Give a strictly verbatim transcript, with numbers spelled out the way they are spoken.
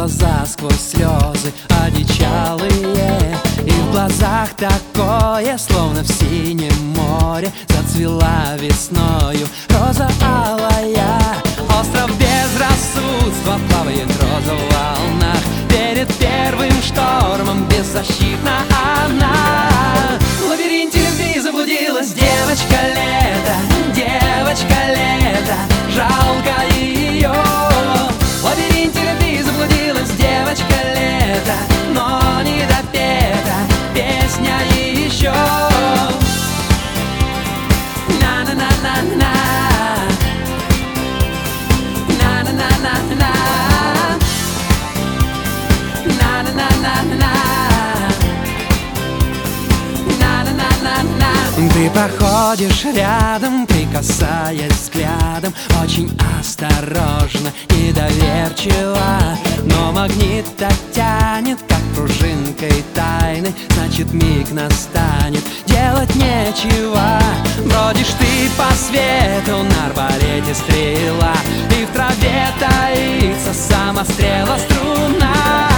глаза сквозь слезы одичалые, и в глазах такое, словно в синем море зацвела весною роза алая. Остров безрассудства плавает роза в волнах, перед первым штормом беззащитна она. В лабиринте любви заблудилась девочка лето, девочка лето, жалко ее. В лабиринте любви заблудилась девочка лето, но не допета песня еще. На-на-на-на-на, на-на-на-на-на, на-на-на-на-на, на-на-на-на-на. Ты проходишь рядом, прикасаясь взглядом, очень осторожно, недоверчиво, но магнит-то тянет, как пружинкой тайны. Значит, миг настанет, делать нечего. Бродишь ты по свету, на арбалете стрела, и в траве таится самострела струна.